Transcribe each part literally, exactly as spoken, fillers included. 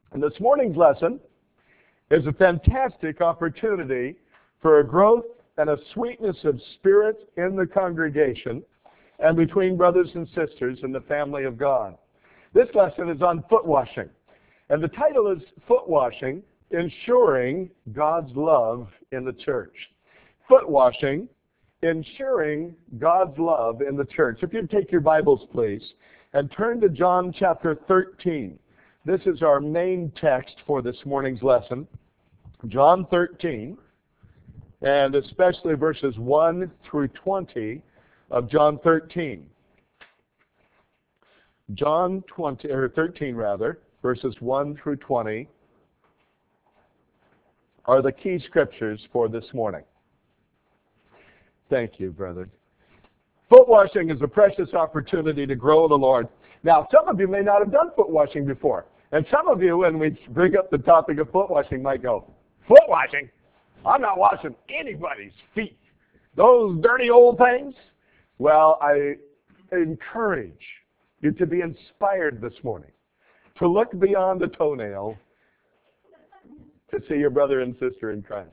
And this morning's lesson is a fantastic opportunity for a growth and a sweetness of spirit in the congregation and between brothers and sisters in the family of God. This lesson is on foot washing. And the title is Foot Washing, Ensuring God's Love in the Church. Foot washing, ensuring God's love in the church. If you'd take your Bibles, please, and turn to John chapter thirteen. This is our main text for this morning's lesson. John thirteen, and especially verses one through twenty of John thirteen. John twenty, or thirteen rather, verses one through twenty are the key scriptures for this morning. Thank you, brother. Foot washing is a precious opportunity to grow in the Lord. Now, some of you may not have done foot washing before. And some of you, when we bring up the topic of foot washing, might go, foot washing? I'm not washing anybody's feet. Those dirty old things? Well, I encourage you to be inspired this morning, to look beyond the toenail to see your brother and sister in Christ.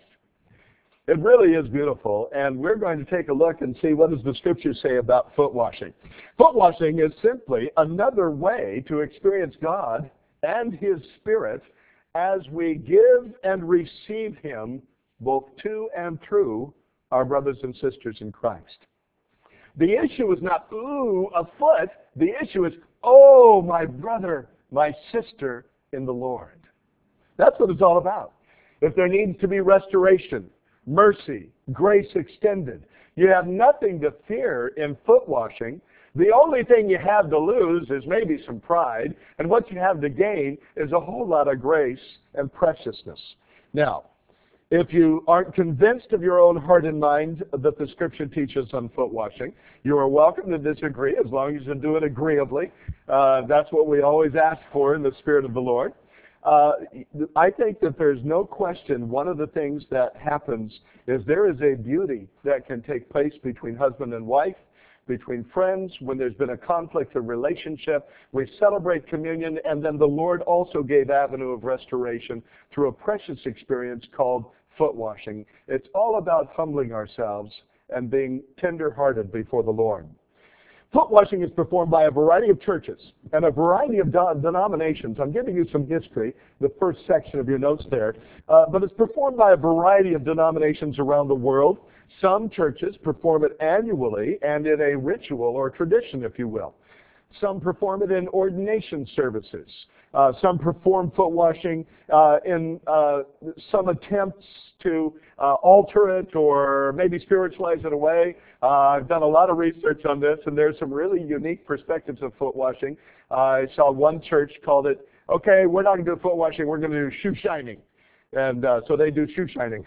It really is beautiful, and we're going to take a look and see what does the Scripture say about foot washing. Foot washing is simply another way to experience God and His Spirit as we give and receive Him both to and through our brothers and sisters in Christ. The issue is not, ooh, a foot. The issue is, oh, my brother, my sister in the Lord. That's what it's all about. If there needs to be restoration, mercy, grace extended, you have nothing to fear in foot washing. The only thing you have to lose is maybe some pride, and what you have to gain is a whole lot of grace and preciousness. Now, if you aren't convinced of your own heart and mind that the Scripture teaches on foot washing, you are welcome to disagree as long as you do it agreeably. Uh, that's what we always ask for in the Spirit of the Lord. Uh, I think that there's no question one of the things that happens is there is a beauty that can take place between husband and wife, between friends, when there's been a conflict of relationship. We celebrate communion, and then the Lord also gave avenue of restoration through a precious experience called foot washing. It's all about humbling ourselves and being tender-hearted before the Lord. Foot washing is performed by a variety of churches and a variety of de- denominations. I'm giving you some history, the first section of your notes there. Uh, but it's performed by a variety of denominations around the world. Some churches perform it annually and in a ritual or tradition, if you will. Some perform it in ordination services. Uh, some perform foot washing uh, in uh, some attempts to uh, alter it or maybe spiritualize it away. Uh, I've done a lot of research on this, and there's some really unique perspectives of foot washing. Uh, I saw one church called it, okay, we're not going to do foot washing, we're going to do shoe shining. And uh, so they do shoe shining.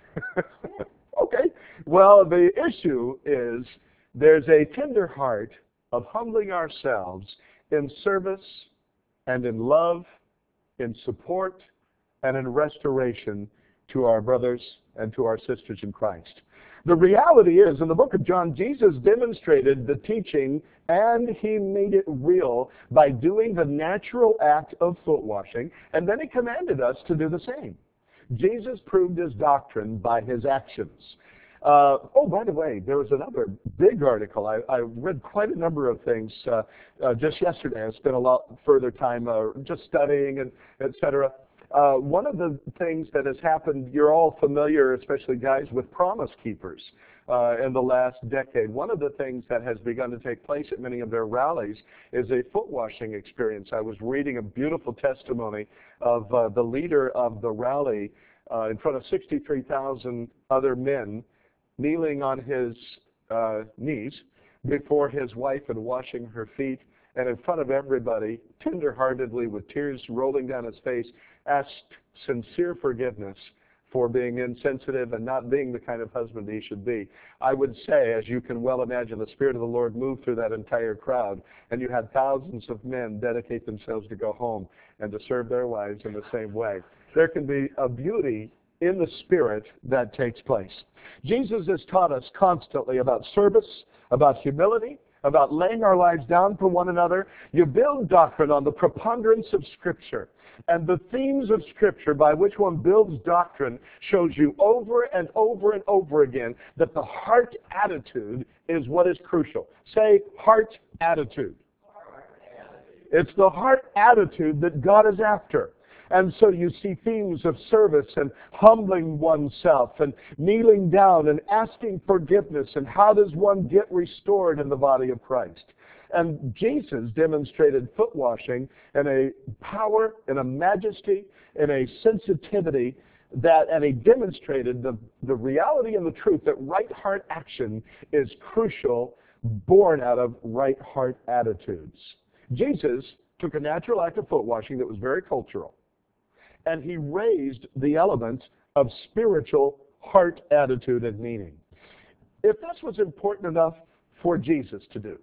Okay. Well, the issue is there's a tender heart of humbling ourselves in service and in love, in support, and in restoration to our brothers and to our sisters in Christ. The reality is, in the book of John, Jesus demonstrated the teaching, and He made it real by doing the natural act of foot washing, and then He commanded us to do the same. Jesus proved His doctrine by His actions. Uh, oh, by the way, there was another big article. I, I read quite a number of things uh, uh, just yesterday. I spent a lot further time uh, just studying and et cetera. Uh, one of the things that has happened, you're all familiar, especially guys, with Promise Keepers uh, in the last decade. One of the things that has begun to take place at many of their rallies is a foot washing experience. I was reading a beautiful testimony of uh, the leader of the rally uh, in front of sixty-three thousand other men, kneeling on his uh, knees before his wife and washing her feet, and in front of everybody, tender-heartedly with tears rolling down his face, asked sincere forgiveness for being insensitive and not being the kind of husband he should be. I would say, as you can well imagine, the Spirit of the Lord moved through that entire crowd, and you had thousands of men dedicate themselves to go home and to serve their wives in the same way. There can be a beauty in the Spirit that takes place. Jesus has taught us constantly about service, about humility, about laying our lives down for one another. You build doctrine on the preponderance of Scripture. And the themes of Scripture by which one builds doctrine shows you over and over and over again that the heart attitude is what is crucial. Say, heart attitude. It's the heart attitude that God is after. And so you see themes of service and humbling oneself and kneeling down and asking forgiveness and how does one get restored in the body of Christ. And Jesus demonstrated foot washing in a power, in a majesty, in a sensitivity that, and he demonstrated the, the reality and the truth that right heart action is crucial, born out of right heart attitudes. Jesus took a natural act of foot washing that was very cultural, and he raised the element of spiritual heart attitude and meaning. If this was important enough for Jesus to do,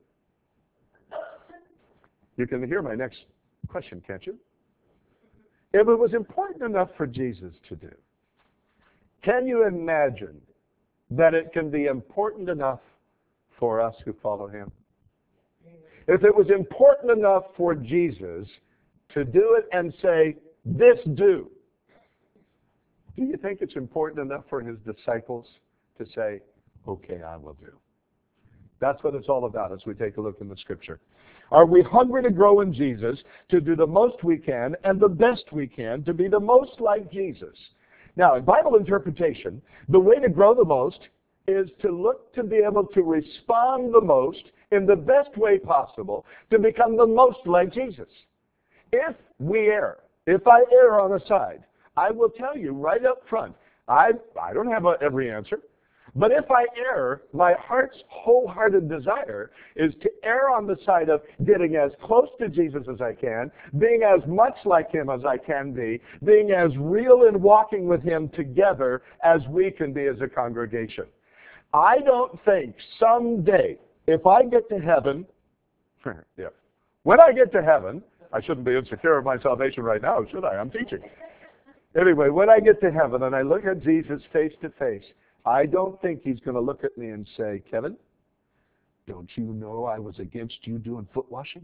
you can hear my next question, can't you? If it was important enough for Jesus to do, can you imagine that it can be important enough for us who follow him? If it was important enough for Jesus to do it and say, this do, do you think it's important enough for his disciples to say, okay, I will do? That's what it's all about as we take a look in the Scripture. Are we hungry to grow in Jesus, to do the most we can and the best we can, to be the most like Jesus? Now, in Bible interpretation, the way to grow the most is to look to be able to respond the most in the best way possible to become the most like Jesus. If we err, if I err on a side, I will tell you right up front, I, I don't have a, every answer. But if I err, my heart's wholehearted desire is to err on the side of getting as close to Jesus as I can, being as much like him as I can be, being as real in walking with him together as we can be as a congregation. I don't think someday, if I get to heaven, yeah, when I get to heaven, I shouldn't be insecure of my salvation right now, should I? I'm teaching. Anyway, when I get to heaven and I look at Jesus face to face, I don't think he's going to look at me and say, Kevin, don't you know I was against you doing foot washing?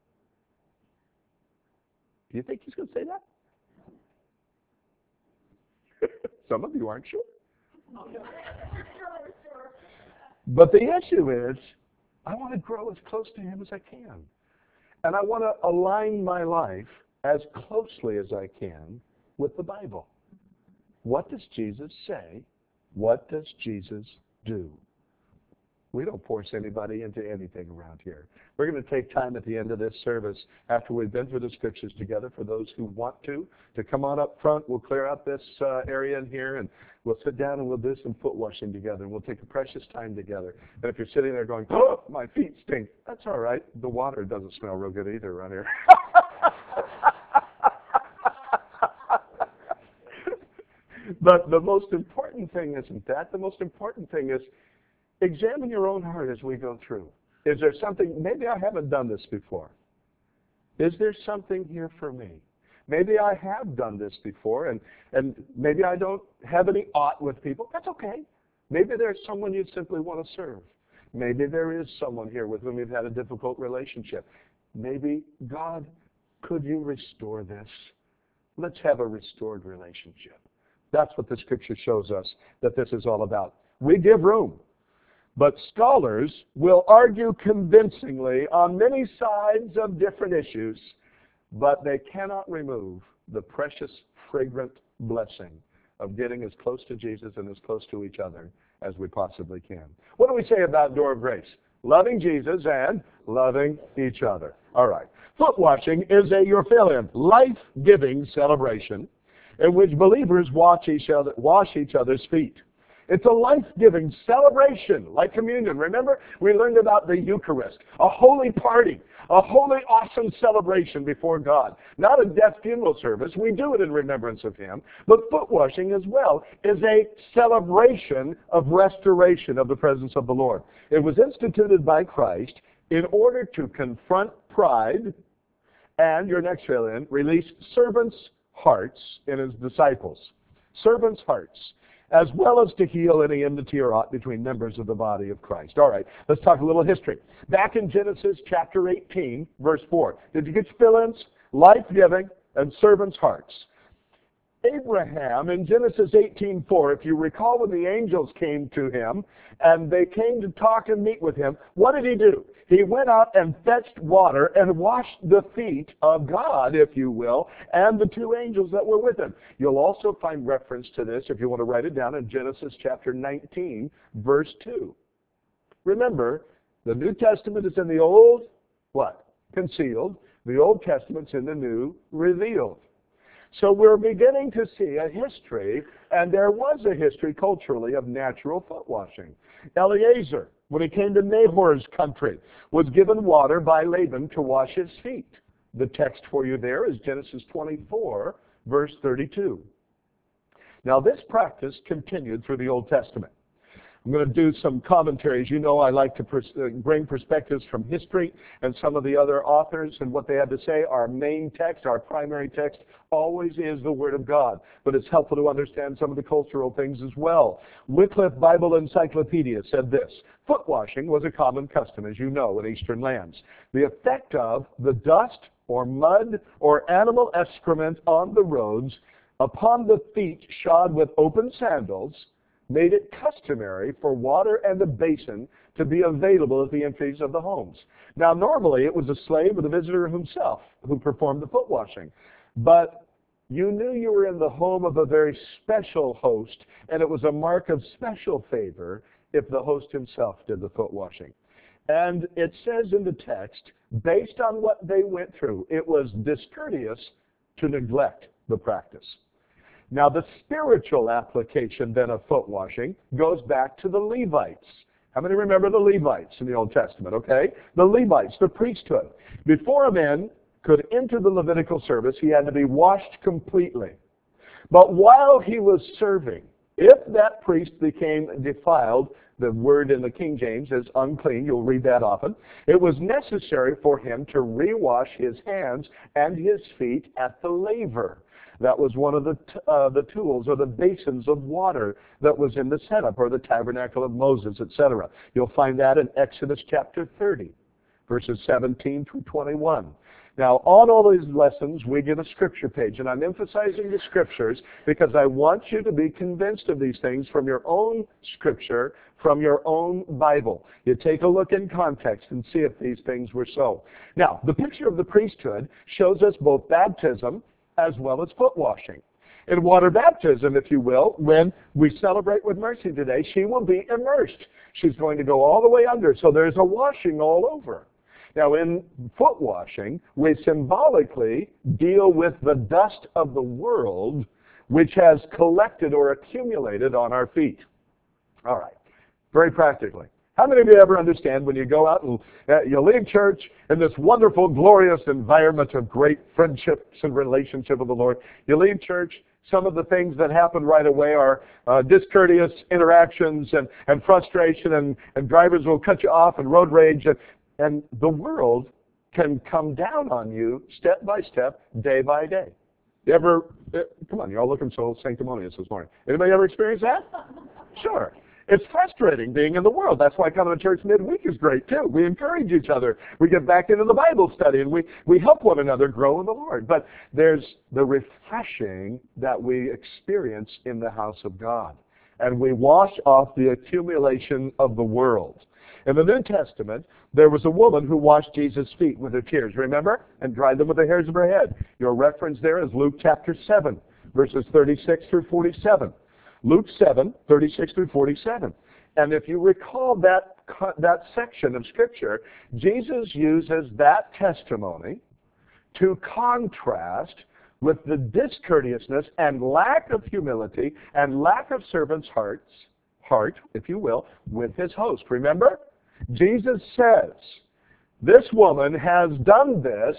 Do you think he's going to say that? Some of you aren't sure. But the issue is, I want to grow as close to him as I can. And I want to align my life as closely as I can with the Bible. What does Jesus say? What does Jesus do? We don't force anybody into anything around here. We're going to take time at the end of this service, after we've been through the Scriptures together, for those who want to, to come on up front. We'll clear out this uh, area in here, and we'll sit down and we'll do some foot washing together, and we'll take a precious time together. And if you're sitting there going, oh, my feet stink, that's all right. The water doesn't smell real good either around here. But the most important thing isn't that. The most important thing is examine your own heart as we go through. Is there something, maybe I haven't done this before. Is there something here for me? Maybe I have done this before, and, and maybe I don't have any ought with people. That's okay. Maybe there's someone you simply want to serve. Maybe there is someone here with whom you've had a difficult relationship. Maybe, God, could you restore this? Let's have a restored relationship. That's what the Scripture shows us that this is all about. We give room. But scholars will argue convincingly on many sides of different issues, but they cannot remove the precious, fragrant blessing of getting as close to Jesus and as close to each other as we possibly can. What do we say about Door of Grace? Loving Jesus and loving each other. All right. Foot washing is a, you're feeling, life-giving celebration in which believers wash each other, wash each other's feet. It's a life-giving celebration, like communion. Remember, we learned about the Eucharist, a holy party, a holy, awesome celebration before God. Not a death funeral service. We do it in remembrance of him. But foot washing as well is a celebration of restoration of the presence of the Lord. It was instituted by Christ in order to confront pride and, your next fill-in, release servants' hearts in his disciples. Servants' hearts. as well as to heal any enmity or aught between members of the body of Christ. All right, let's talk a little history. Back in Genesis chapter eighteen, verse four. Did you get your fill-ins? Life-giving and servants' hearts. Abraham, in Genesis eighteen four, if you recall when the angels came to him and they came to talk and meet with him, what did he do? He went out and fetched water and washed the feet of God, if you will, and the two angels that were with him. You'll also find reference to this, if you want to write it down, in Genesis chapter nineteen, verse two. Remember, the New Testament is in the Old, what? Concealed. The Old Testament's in the New, revealed. So we're beginning to see a history, and there was a history culturally of natural foot washing. Eliezer, when he came to Nahor's country, was given water by Laban to wash his feet. The text for you there is Genesis twenty-four, verse thirty-two. Now this practice continued through the Old Testament. I'm going to do some commentaries. You know I like to pers- bring perspectives from history and some of the other authors and what they have to say. Our main text, our primary text, always is the Word of God. But it's helpful to understand some of the cultural things as well. Wycliffe Bible Encyclopedia said this: foot washing was a common custom, as you know, in eastern lands. The effect of the dust or mud or animal excrement on the roads upon the feet shod with open sandals made it customary for water and a basin to be available at the entries of the homes. Now, normally it was a slave or the visitor himself who performed the foot washing. But you knew you were in the home of a very special host, and it was a mark of special favor if the host himself did the foot washing. And it says in the text, based on what they went through, it was discourteous to neglect the practice. Now, the spiritual application then of foot washing goes back to the Levites. How many remember the Levites in the Old Testament, okay? The Levites, the priesthood. Before a man could enter the Levitical service, he had to be washed completely. But while he was serving, if that priest became defiled, the word in the King James is unclean, you'll read that often, it was necessary for him to rewash his hands and his feet at the laver. That was one of the t- uh, the tools or the basins of water that was in the setup, or the tabernacle of Moses, et cetera. You'll find that in Exodus chapter thirty, verses seventeen through twenty-one. Now, on all these lessons, we get a scripture page, and I'm emphasizing the scriptures because I want you to be convinced of these things from your own scripture, from your own Bible. You take a look in context and see if these things were so. Now, the picture of the priesthood shows us both baptism as well as foot washing. In water baptism, if you will, when we celebrate with Mercy today, she will be immersed. She's going to go all the way under, so there's a washing all over. Now, in foot washing, we symbolically deal with the dust of the world which has collected or accumulated on our feet. All right, very practically. How many of you ever understand when you go out and uh, you leave church in this wonderful, glorious environment of great friendships and relationship with the Lord? You leave church, some of the things that happen right away are uh, discourteous interactions and, and frustration, and, and drivers will cut you off, and road rage, and, and the world can come down on you step by step, day by day. You ever, uh, come on, you're all looking so sanctimonious this morning. Anybody ever experience that? Sure. It's frustrating being in the world. That's why coming to church midweek is great, too. We encourage each other. We get back into the Bible study, and we, we help one another grow in the Lord. But there's the refreshing that we experience in the house of God. And we wash off the accumulation of the world. In the New Testament, there was a woman who washed Jesus' feet with her tears, remember? And dried them with the hairs of her head. Your reference there is Luke chapter seven, verses thirty-six through forty-seven. Luke seven, thirty-six through forty-seven. And if you recall that, that section of Scripture, Jesus uses that testimony to contrast with the discourteousness and lack of humility and lack of servants' hearts, heart, if you will, with his host. Remember? Jesus says, this woman has done this,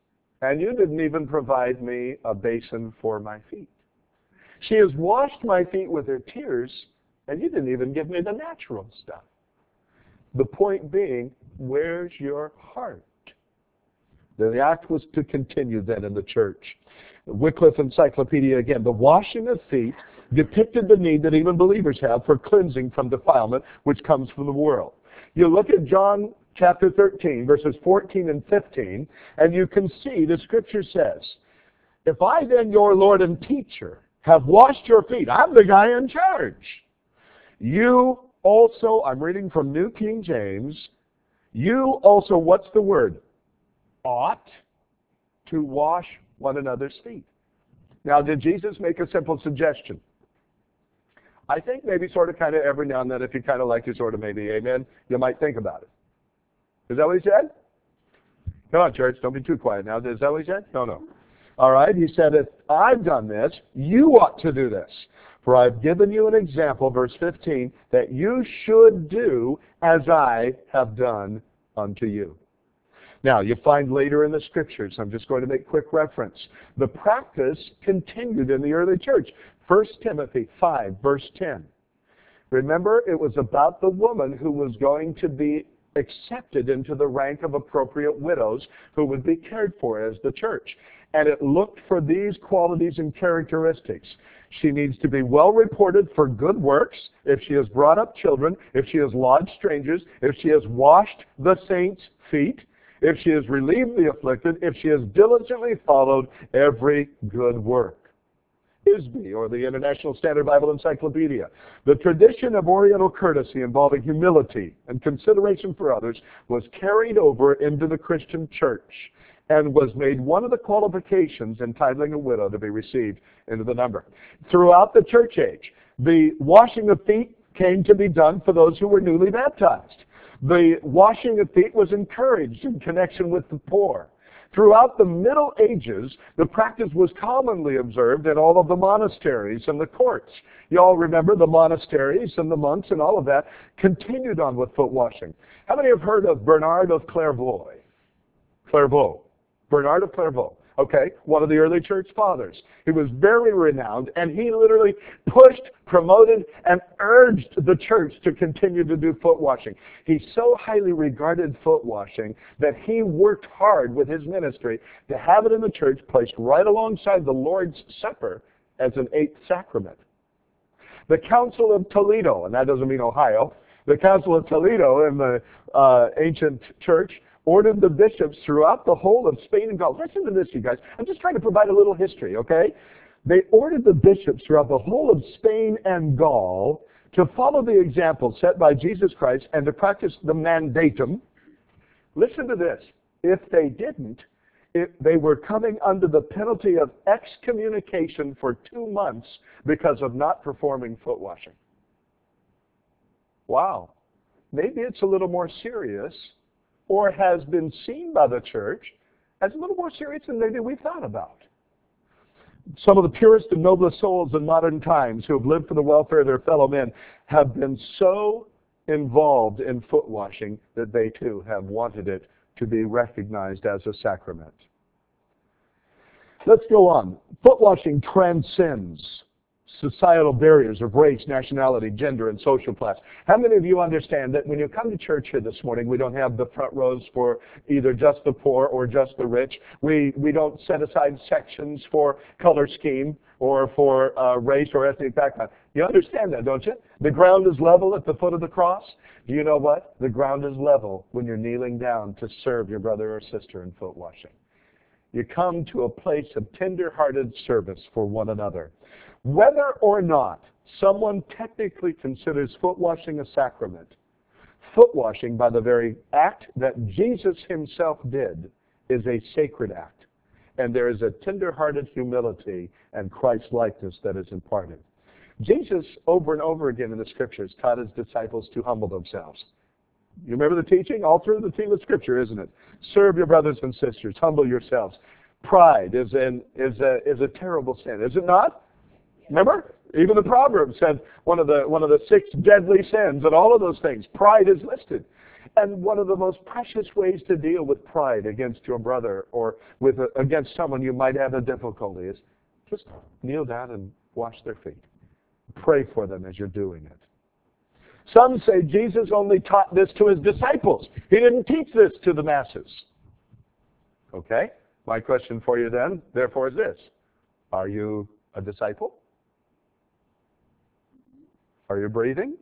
and you didn't even provide me a basin for my feet. She has washed my feet with her tears, and you didn't even give me the natural stuff. The point being, where's your heart? The act was to continue then in the church. Wycliffe Encyclopedia again, the washing of feet depicted the need that even believers have for cleansing from defilement, which comes from the world. You look at John chapter thirteen, verses fourteen and fifteen, and you can see the scripture says, if I then, your Lord and teacher, have washed your feet, I'm the guy in charge. You also, I'm reading from New King James, you also, what's the word? Ought to wash one another's feet. Now, did Jesus make a simple suggestion? I think maybe sort of kind of every now and then, if you kind of like to sort of maybe, amen, you might think about it. Is that what he said? Come on, church, don't be too quiet now. Is that what he said? No, no. All right, he said, if I've done this, you ought to do this. For I've given you an example, verse fifteen, that you should do as I have done unto you. Now, you find later in the scriptures, I'm just going to make quick reference, the practice continued in the early church. First Timothy five, verse ten. Remember, it was about the woman who was going to be accepted into the rank of appropriate widows who would be cared for as the church. And it looked for these qualities and characteristics. She needs to be well reported for good works, if she has brought up children, if she has lodged strangers, if she has washed the saints' feet, if she has relieved the afflicted, if she has diligently followed every good work. I S B, or the International Standard Bible Encyclopedia. The tradition of Oriental courtesy involving humility and consideration for others was carried over into the Christian church and was made one of the qualifications entitling a widow to be received into the number. Throughout the church age, the washing of feet came to be done for those who were newly baptized. The washing of feet was encouraged in connection with the poor. Throughout the Middle Ages, the practice was commonly observed in all of the monasteries and the courts. You all remember the monasteries and the monks and all of that continued on with foot washing. How many have heard of Bernard of Clairvaux? Clairvaux. Bernard of Clairvaux. Okay, one of the early church fathers. He was very renowned, and he literally pushed, promoted, and urged the church to continue to do foot washing. He so highly regarded foot washing that he worked hard with his ministry to have it in the church placed right alongside the Lord's Supper as an eighth sacrament. The Council of Toledo, and that doesn't mean Ohio, the Council of Toledo in the uh, ancient church ordered the bishops throughout the whole of Spain and Gaul. Listen to this, you guys. I'm just trying to provide a little history, okay? They ordered the bishops throughout the whole of Spain and Gaul to follow the example set by Jesus Christ and to practice the mandatum. Listen to this. If they didn't, if they were coming under the penalty of excommunication for two months because of not performing foot washing. Wow. Maybe it's a little more serious, or has been seen by the church as a little more serious than maybe we thought about. Some of the purest and noblest souls in modern times who have lived for the welfare of their fellow men have been so involved in foot washing that they too have wanted it to be recognized as a sacrament. Let's go on. Foot washing transcends societal barriers of race, nationality, gender, and social class. How many of you understand that when you come to church here this morning, we don't have the front rows for either just the poor or just the rich. We, we don't set aside sections for color scheme or for uh, race or ethnic background. You understand that, don't you? The ground is level at the foot of the cross. Do you know what? The ground is level when you're kneeling down to serve your brother or sister in foot washing. You come to a place of tender-hearted service for one another. Whether or not someone technically considers foot washing a sacrament, foot washing, by the very act that Jesus himself did, is a sacred act. And there is a tender-hearted humility and Christ-likeness that is imparted. Jesus, over and over again in the Scriptures, taught his disciples to humble themselves. You remember the teaching? All through the theme of Scripture, isn't it? Serve your brothers and sisters. Humble yourselves. Pride is, an, is, a, is a terrible sin, is it not? Remember? Even the Proverbs said one of the, one of the six deadly sins, and all of those things, pride is listed. And one of the most precious ways to deal with pride against your brother or with a, against someone you might have a difficulty is just kneel down and wash their feet. Pray for them as you're doing it. Some say Jesus only taught this to his disciples. He didn't teach this to the masses. Okay? My question for you then, therefore, is this. Are you a disciple? Are you breathing?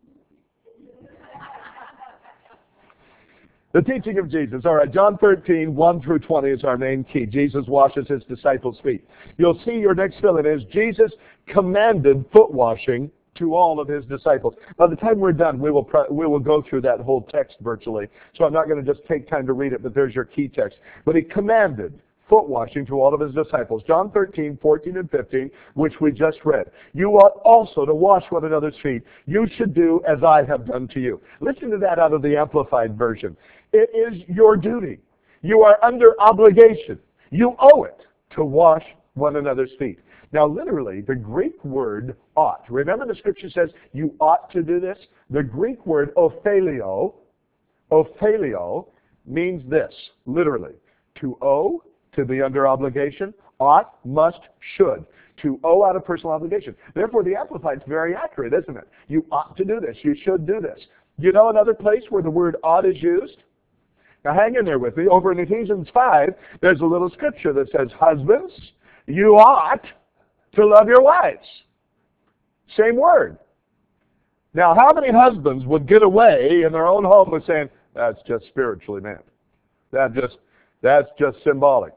The teaching of Jesus. All right, John thirteen, one through twenty is our main key. Jesus washes his disciples' feet. You'll see your next fill-in is Jesus commanded foot washing to all of his disciples. By the time we're done, we will we will go through that whole text virtually. So I'm not going to just take time to read it, but there's your key text. But he commanded foot washing to all of his disciples. John thirteen, fourteen, and fifteen, which we just read. You ought also to wash one another's feet. You should do as I have done to you. Listen to that out of the Amplified Version. It is your duty. You are under obligation. You owe it to wash one another's feet. Now, literally, the Greek word ought. Remember the scripture says you ought to do this? The Greek word ophelio, ophelio means this, literally. To owe, to be under obligation, ought, must, should. To owe out of personal obligation. Therefore, the Amplified is very accurate, isn't it? You ought to do this. You should do this. You know another place where the word ought is used? Now hang in there with me. Over in Ephesians five, there's a little scripture that says, husbands, you ought to love your wives. Same word. Now, how many husbands would get away in their own home with saying, that's just spiritually meant. That just, that's just symbolic.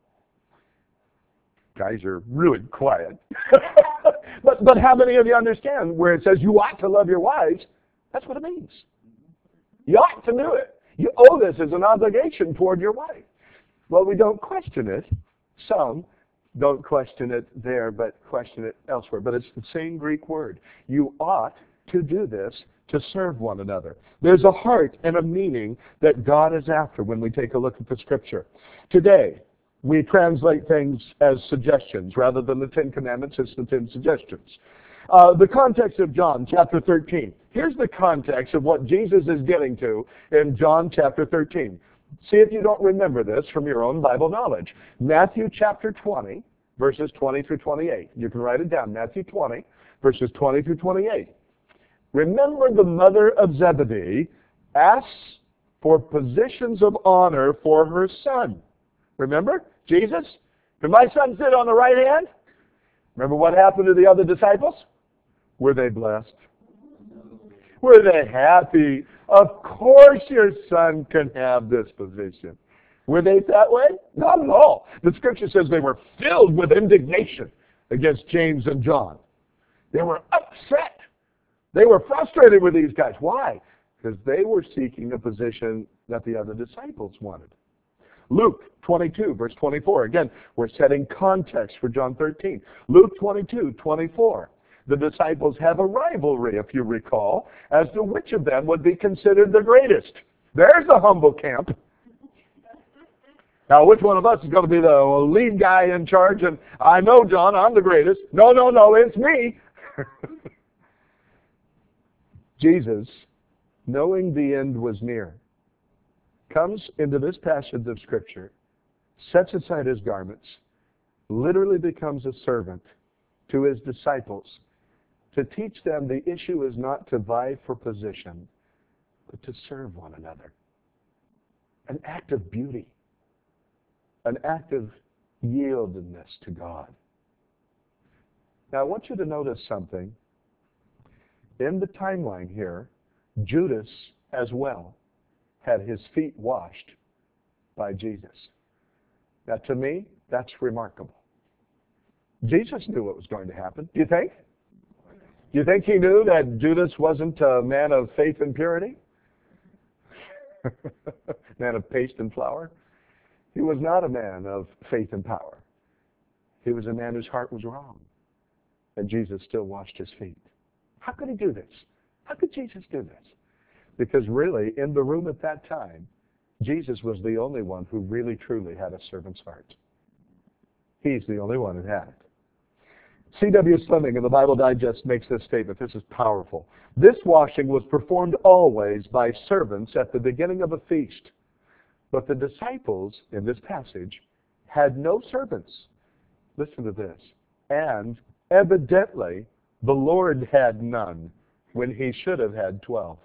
Guys are really quiet. but, but how many of you understand where it says you ought to love your wives? That's what it means. You ought to do it. You owe this as an obligation toward your wife. Well, we don't question it. Some don't question it there, but question it elsewhere. But it's the same Greek word. You ought to do this to serve one another. There's a heart and a meaning that God is after when we take a look at the Scripture. Today, we translate things as suggestions. Rather than the Ten Commandments, it's the Ten Suggestions. Uh, the context of John chapter thirteen. Here's the context of what Jesus is getting to in John chapter thirteen. See if you don't remember this from your own Bible knowledge. Matthew chapter twenty, verses twenty through twenty-eight. You can write it down. Matthew twenty, verses twenty through twenty-eight. Remember, the mother of Zebedee asks for positions of honor for her son. Remember? Jesus? Can my son sit on the right hand? Remember what happened to the other disciples? Were they blessed? Were they happy? Of course your son can have this position. Were they that way? Not at all. The scripture says they were filled with indignation against James and John. They were upset. They were frustrated with these guys. Why? Because they were seeking a position that the other disciples wanted. Luke twenty-two, verse twenty-four. Again, we're setting context for John thirteen. Luke twenty-two, twenty-four. The disciples have a rivalry, if you recall, as to which of them would be considered the greatest. There's the humble camp. Now, which one of us is going to be the lead guy in charge? And I know, John, I'm the greatest. No, no, no, it's me. Jesus, knowing the end was near, comes into this passage of Scripture, sets aside his garments, literally becomes a servant to his disciples to teach them the issue is not to vie for position, but to serve one another. An act of beauty. An act of yieldedness to God. Now, I want you to notice something. In the timeline here, Judas as well had his feet washed by Jesus. Now, to me, that's remarkable. Jesus knew what was going to happen. Do you think? Do you think he knew that Judas wasn't a man of faith and purity? Man of paste and flour? He was not a man of faith and power. He was a man whose heart was wrong. And Jesus still washed his feet. How could he do this? How could Jesus do this? Because really, in the room at that time, Jesus was the only one who really truly had a servant's heart. He's the only one who had it. C W Fleming in the Bible Digest makes this statement. This is powerful. This washing was performed always by servants at the beginning of a feast. But the disciples, in this passage, had no servants. Listen to this. And evidently, the Lord had none when he should have had twelve.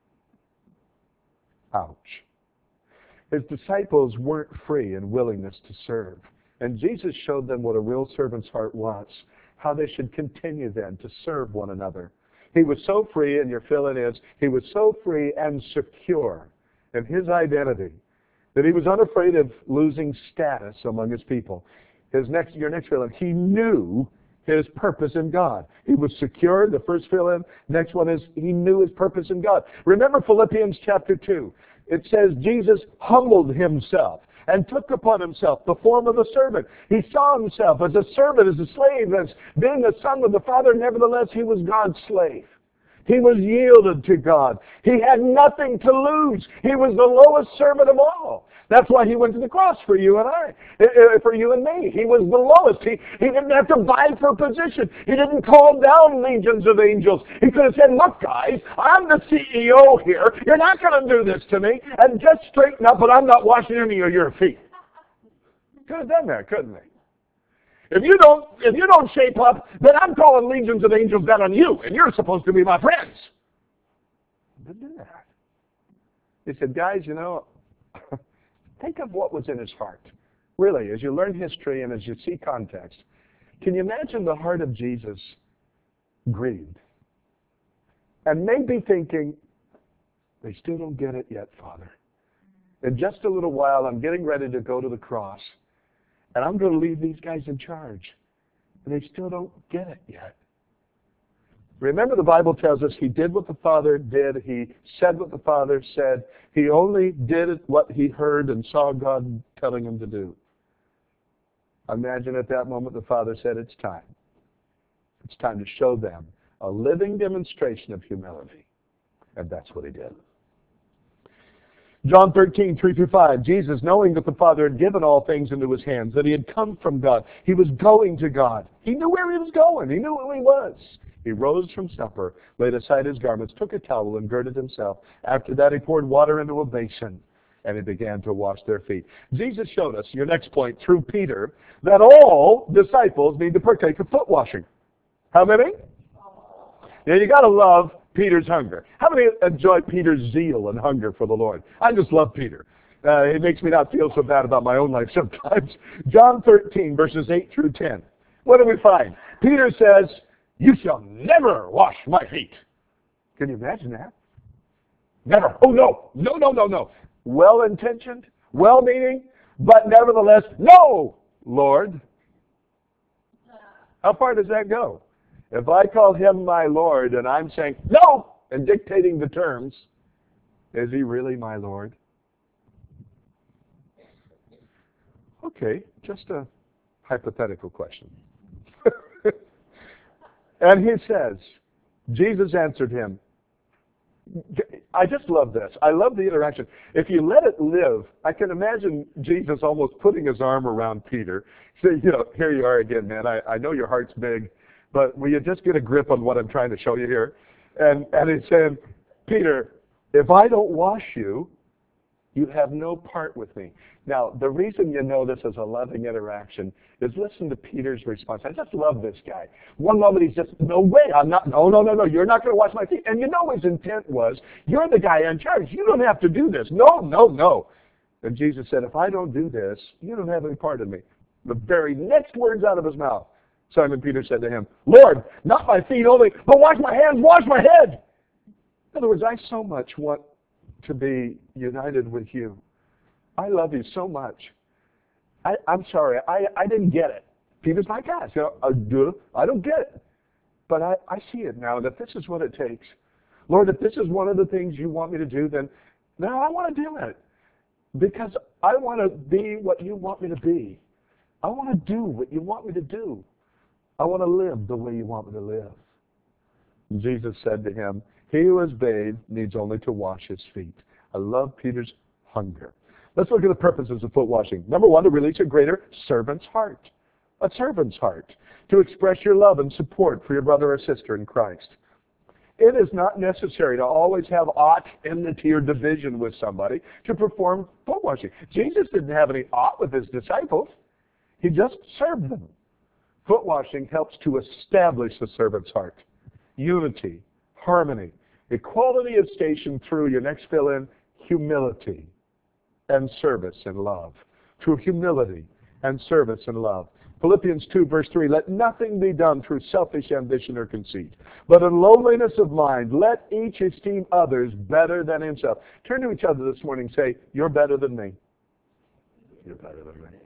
Ouch. His disciples weren't free in willingness to serve. And Jesus showed them what a real servant's heart was, how they should continue then to serve one another. He was so free, and your fill-in is, he was so free and secure in his identity that he was unafraid of losing status among his people. His next, your next fill-in, he knew his purpose in God. He was secure, the first fill-in. Next one is, he knew his purpose in God. Remember Philippians chapter two. It says Jesus humbled himself and took upon himself the form of a servant. He saw himself as a servant, as a slave, as being a son of the Father. Nevertheless, he was God's slave. He was yielded to God. He had nothing to lose. He was the lowest servant of all. That's why he went to the cross for you and I, for you and me. He was the lowest. He, he didn't have to vie for position. He didn't call down legions of angels. He could have said, look, guys, I'm the C E O here. You're not going to do this to me. And just straighten up, but I'm not washing any of your feet. Could have done that, couldn't he? If you don't, if you don't shape up, then I'm calling legions of angels down on you, and you're supposed to be my friends. He didn't do that. He said, guys, you know, think of what was in his heart. Really, as you learn history and as you see context, can you imagine the heart of Jesus grieved? And maybe thinking, they still don't get it yet, Father. In just a little while, I'm getting ready to go to the cross. And I'm going to leave these guys in charge. And they still don't get it yet. Remember, the Bible tells us he did what the Father did. He said what the Father said. He only did what he heard and saw God telling him to do. Imagine at that moment the Father said, it's time. It's time to show them a living demonstration of humility. And that's what he did. John thirteen, three through five, Jesus, knowing that the Father had given all things into his hands, that he had come from God, he was going to God. He knew where he was going. He knew who he was. He rose from supper, laid aside his garments, took a towel, and girded himself. After that, he poured water into a basin, and he began to wash their feet. Jesus showed us, your next point, through Peter, that all disciples need to partake of foot washing. How many? Now, you got to love Peter's hunger. How many enjoy Peter's zeal and hunger for the Lord? I just love Peter. Uh, it makes me not feel so bad about my own life sometimes. John thirteen, verses eight through ten. What do we find? Peter says, you shall never wash my feet. Can you imagine that? Never. Oh, no. No, no, no, no. Well-intentioned, well-meaning, but nevertheless, no, Lord. How far does that go? If I call him my Lord and I'm saying, no, and dictating the terms, is he really my Lord? Okay, just a hypothetical question. And he says, Jesus answered him. I just love this. I love the interaction. If you let it live, I can imagine Jesus almost putting his arm around Peter. Say, you know, here you are again, man. I, I know your heart's big, but will you just get a grip on what I'm trying to show you here? And, and he's saying, Peter, if I don't wash you, you have no part with me. Now, the reason you know this is a loving interaction is listen to Peter's response. I just love this guy. One moment he's just, no way, I'm not, no, no, no, no, you're not going to wash my feet. And you know his intent was, you're the guy in charge. You don't have to do this. No, no, no. And Jesus said, if I don't do this, you don't have any part of me. The very next words out of his mouth, Simon Peter said to him, Lord, not my feet only, but wash my hands, wash my head. In other words, I so much want to be united with you. I love you so much. I, I'm sorry, I, I didn't get it. Peter's my guy. So, uh, I don't get it. But I, I see it now, that this is what it takes. Lord, if this is one of the things you want me to do, then, then I want to do it. Because I want to be what you want me to be. I want to do what you want me to do. I want to live the way you want me to live. And Jesus said to him, he who is bathed needs only to wash his feet. I love Peter's hunger. Let's look at the purposes of foot washing. Number one, to release a greater servant's heart. A servant's heart. To express your love and support for your brother or sister in Christ. It is not necessary to always have aught, enmity, or division with somebody to perform foot washing. Jesus didn't have any aught with his disciples. He just served them. Foot washing helps to establish the servant's heart. Unity, harmony, equality of station through, your next fill-in, humility and service and love. Through humility and service and love. Philippians two, verse three, let nothing be done through selfish ambition or conceit, but in lowliness of mind, let each esteem others better than himself. Turn to each other this morning and say, you're better than me. You're better than me.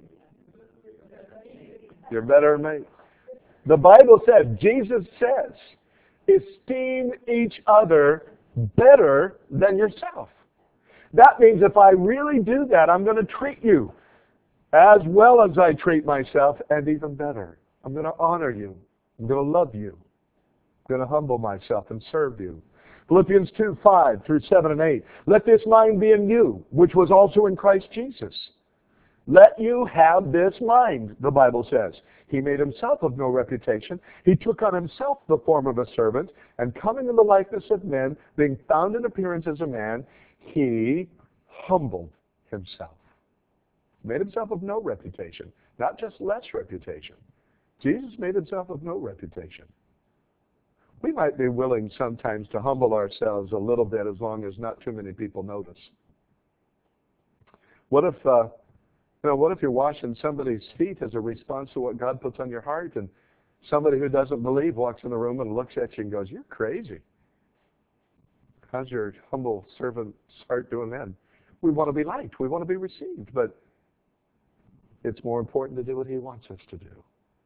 You're better than me. The Bible says, Jesus says, esteem each other better than yourself. That means if I really do that, I'm going to treat you as well as I treat myself, and even better. I'm going to honor you. I'm going to love you. I'm going to humble myself and serve you. Philippians two, five through seven and eight. Let this mind be in you, which was also in Christ Jesus. Let you have this mind, the Bible says. He made himself of no reputation. He took on himself the form of a servant, and coming in the likeness of men, being found in appearance as a man, he humbled himself. Made himself of no reputation, not just less reputation. Jesus made himself of no reputation. We might be willing sometimes to humble ourselves a little bit as long as not too many people notice. What if, uh, you know, what if you're washing somebody's feet as a response to what God puts on your heart, and somebody who doesn't believe walks in the room and looks at you and goes, you're crazy. How's your humble servant's heart doing then? We want to be liked. We want to be received, but it's more important to do what he wants us to do.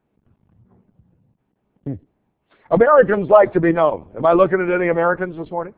Hmm. Americans like to be known. Am I looking at any Americans this morning?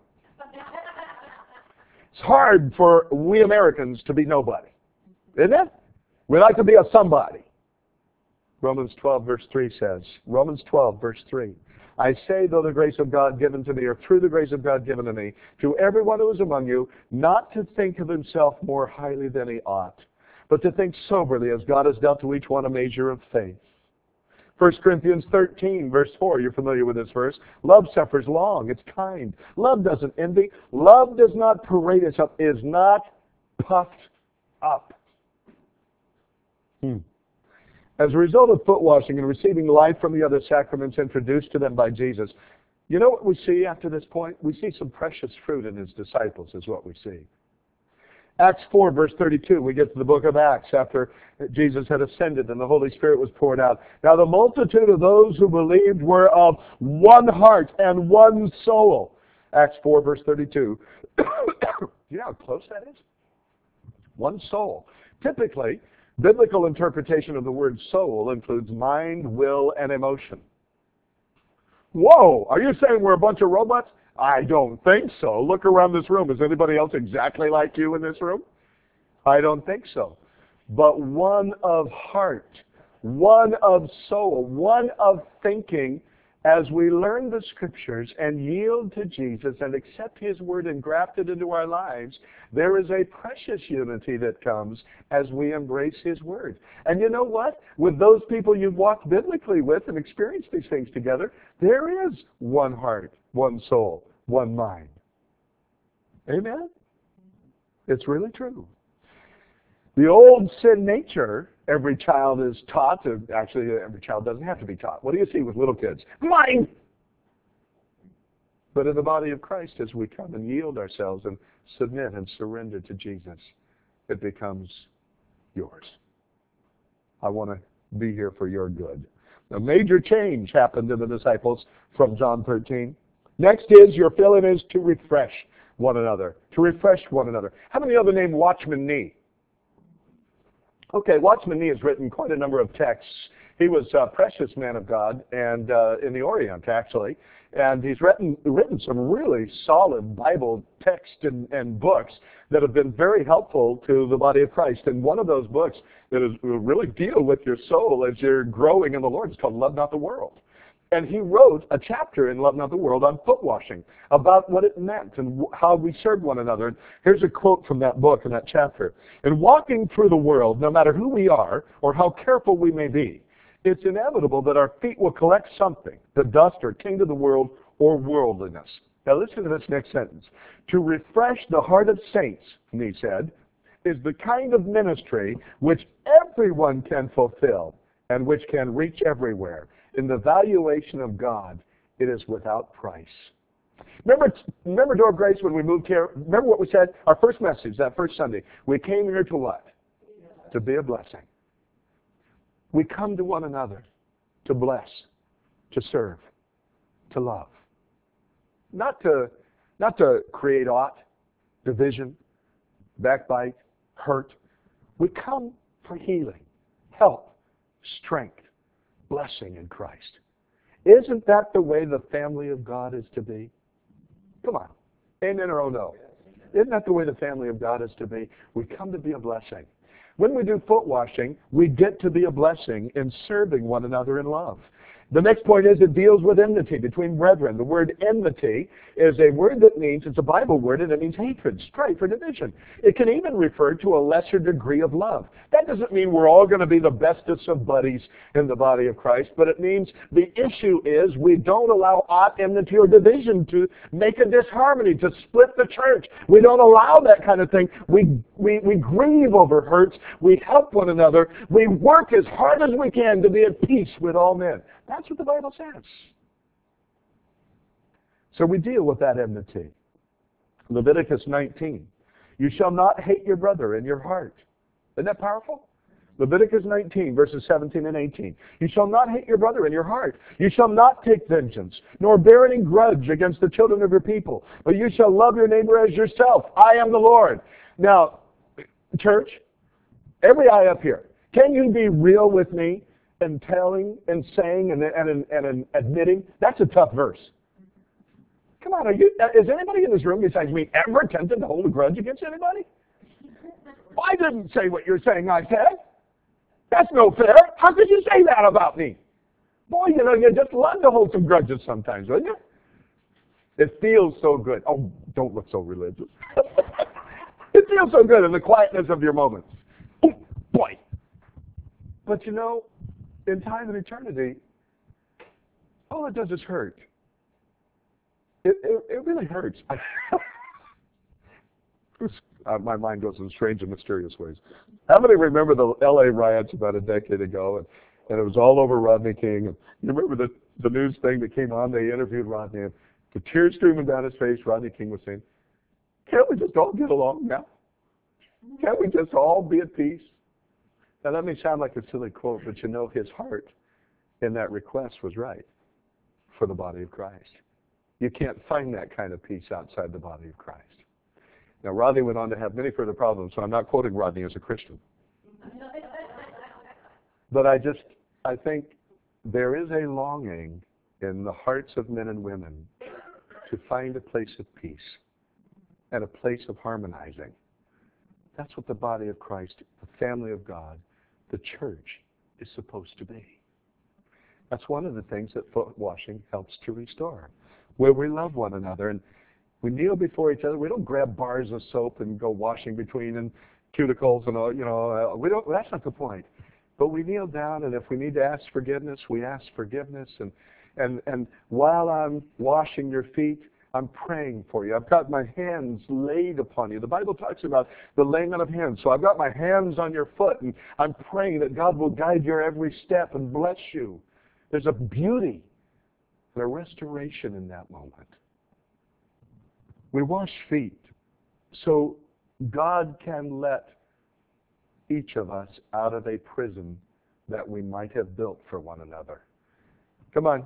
It's hard for we Americans to be nobody, isn't it? We like to be a somebody. Romans twelve, verse three says, Romans twelve, verse three, I say, though the grace of God given to me, or through the grace of God given to me, to everyone who is among you, not to think of himself more highly than he ought, but to think soberly as God has dealt to each one a measure of faith. First Corinthians thirteen, verse four, you're familiar with this verse. Love suffers long, it's kind. Love doesn't envy. Love does not parade itself, is not puffed up. Hmm. As a result of foot washing and receiving life from the other sacraments introduced to them by Jesus, you know what we see after this point? We see some precious fruit in his disciples is what we see. Acts four, verse thirty-two, we get to the book of Acts after Jesus had ascended and the Holy Spirit was poured out. Now the multitude of those who believed were of one heart and one soul. Acts four, verse thirty-two. You know how close that is? One soul. Typically, biblical interpretation of the word soul includes mind, will, and emotion. Whoa, are you saying we're a bunch of robots? I don't think so. Look around this room. Is anybody else exactly like you in this room? I don't think so. But one of heart, one of soul, one of thinking, as we learn the Scriptures and yield to Jesus and accept his word and graft it into our lives, there is a precious unity that comes as we embrace his word. And you know what? With those people you've walked biblically with and experienced these things together, there is one heart, one soul, one mind. Amen? It's really true. The old sin nature, every child is taught, to, actually every child doesn't have to be taught. What do you see with little kids? Mind! But in the body of Christ, as we come and yield ourselves and submit and surrender to Jesus, it becomes yours. I want to be here for your good. A major change happened in the disciples from John thirteen. Next is, your filling is to refresh one another. To refresh one another. How many of the name Watchman Nee? Okay, Watchman Nee has written quite a number of texts. He was a precious man of God, and uh, in the Orient, actually. And he's written, written some really solid Bible texts and, and books that have been very helpful to the body of Christ. And one of those books that is really deal with your soul as you're growing in the Lord is called Love Not the World. And he wrote a chapter in Love Not the World on foot washing, about what it meant and how we served one another. And here's a quote from that book and that chapter. In walking through the world, no matter who we are or how careful we may be, it's inevitable that our feet will collect something, the dust or taint of the world or worldliness. Now listen to this next sentence. To refresh the heart of saints, he said, is the kind of ministry which everyone can fulfill and which can reach everywhere. In the valuation of God, it is without price. Remember, remember, Door of Grace, when we moved here? Remember what we said? Our first message, that first Sunday. We came here to what? To be a blessing. We come to one another to bless, to serve, to love. Not to, not to create aught, division, backbite, hurt. We come for healing, help, strength, blessing in Christ. Isn't that the way the family of God is to be? Come on. Amen or oh no? Isn't that the way the family of God is to be? We come to be a blessing. When we do foot washing, we get to be a blessing in serving one another in love. The next point is it deals with enmity between brethren. The word enmity is a word that means, it's a Bible word, and it means hatred, strife, or division. It can even refer to a lesser degree of love. That doesn't mean we're all going to be the bestest of buddies in the body of Christ, but it means the issue is we don't allow aught, enmity, or division to make a disharmony, to split the church. We don't allow that kind of thing. We, we, we grieve over hurts. We help one another. We work as hard as we can to be at peace with all men. That's what the Bible says. So we deal with that enmity. Leviticus nineteen. You shall not hate your brother in your heart. Isn't that powerful? Leviticus nineteen, verses seventeen and eighteen. You shall not hate your brother in your heart. You shall not take vengeance, nor bear any grudge against the children of your people, but you shall love your neighbor as yourself. I am the Lord. Now, church, every eye up here, can you be real with me and telling and saying and, and, and, and admitting? That's a tough verse. Come on, are you, is anybody in this room besides me ever tempted to hold a grudge against anybody? I didn't say what you're saying I said. That's no fair. How could you say that about me? Boy, you know, you just love to hold some grudges sometimes, wouldn't you? It feels so good. Oh, don't look so religious. It feels so good in the quietness of your moments. Oh, boy. But you know, in time and eternity, all it does is hurt. It, it, it really hurts. uh, my mind goes in strange and mysterious ways. How many remember the L A riots about a decade ago? And, and it was all over Rodney King. And you remember the, the news thing that came on? They interviewed Rodney. And the tears streaming down his face, Rodney King was saying, can't we just all get along now? Can't we just all be at peace? Now, that may sound like a silly quote, but you know his heart in that request was right for the body of Christ. You can't find that kind of peace outside the body of Christ. Now, Rodney went on to have many further problems, so I'm not quoting Rodney as a Christian. But I just, I think there is a longing in the hearts of men and women to find a place of peace and a place of harmonizing. That's what the body of Christ, the family of God, the church is supposed to be. That's one of the things that foot washing helps to restore, where we love one another and we kneel before each other. We don't grab bars of soap and go washing between and cuticles and all, you know, uh, we don't, that's not the point. But we kneel down, and if we need to ask forgiveness, we ask forgiveness. And, and, and while I'm washing your feet, I'm praying for you. I've got my hands laid upon you. The Bible talks about the laying on of hands. So I've got my hands on your foot, and I'm praying that God will guide your every step and bless you. There's a beauty and a restoration in that moment. We wash feet so God can let each of us out of a prison that we might have built for one another. Come on.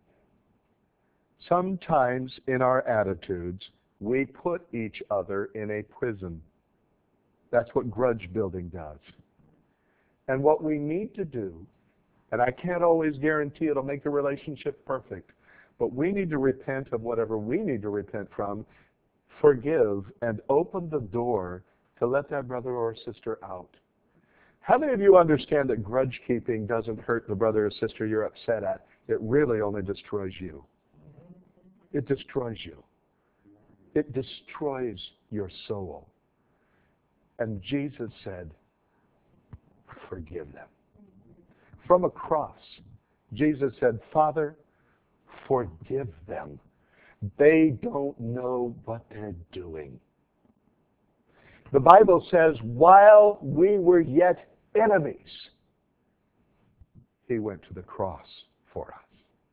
Sometimes in our attitudes, we put each other in a prison. That's what grudge building does. And what we need to do, and I can't always guarantee it'll make the relationship perfect, but we need to repent of whatever we need to repent from, forgive, and open the door to let that brother or sister out. How many of you understand that grudge keeping doesn't hurt the brother or sister you're upset at? It really only destroys you. It destroys you. It destroys your soul. And Jesus said, forgive them. From a cross, Jesus said, Father, forgive them. They don't know what they're doing. The Bible says, while we were yet enemies, he went to the cross for us.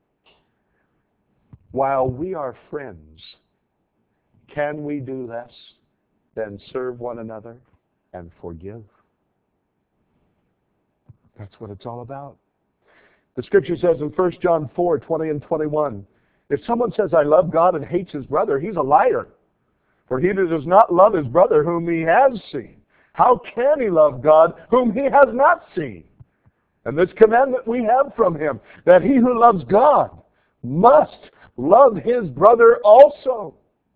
While we are friends, can we do less than serve one another and forgive? That's what it's all about. The scripture says in First John four, twenty and twenty-one, if someone says, I love God and hates his brother, he's a liar. For he that does not love his brother whom he has seen, how can he love God whom he has not seen? And this commandment we have from him, that he who loves God must love his brother also.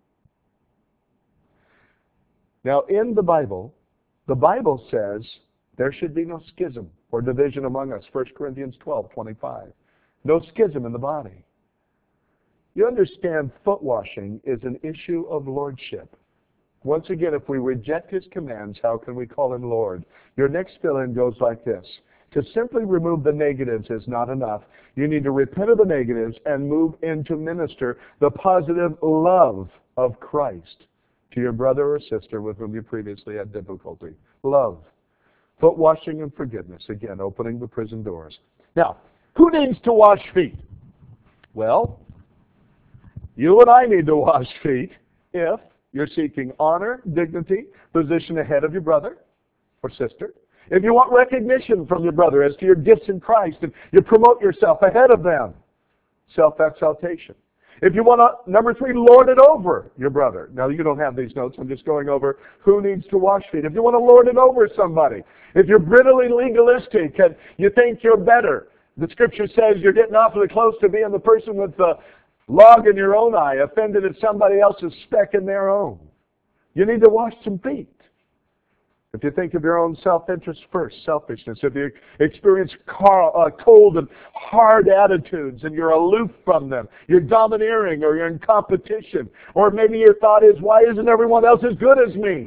Now in the Bible, the Bible says there should be no schism or division among us. First Corinthians twelve, twenty-five. No schism in the body. You understand, foot washing is an issue of lordship. Once again, if we reject his commands, how can we call him Lord? Your next fill-in goes like this. To simply remove the negatives is not enough. You need to repent of the negatives and move into minister the positive love of Christ to your brother or sister with whom you previously had difficulty. Love. Foot washing and forgiveness. Again, opening the prison doors. Now, who needs to wash feet? Well, you and I need to wash feet if you're seeking honor, dignity, position ahead of your brother or sister. If you want recognition from your brother as to your gifts in Christ and you promote yourself ahead of them, self-exaltation. If you want to, number three, lord it over your brother. Now, you don't have these notes. I'm just going over who needs to wash feet. If you want to lord it over somebody, if you're brittlely legalistic and you think you're better, the scripture says you're getting awfully close to being the person with the log in your own eye, offended at somebody else's speck in their own. You need to wash some feet. If you think of your own self-interest first, selfishness, if you experience car, uh, cold and hard attitudes and you're aloof from them, you're domineering or you're in competition, or maybe your thought is, why isn't everyone else as good as me?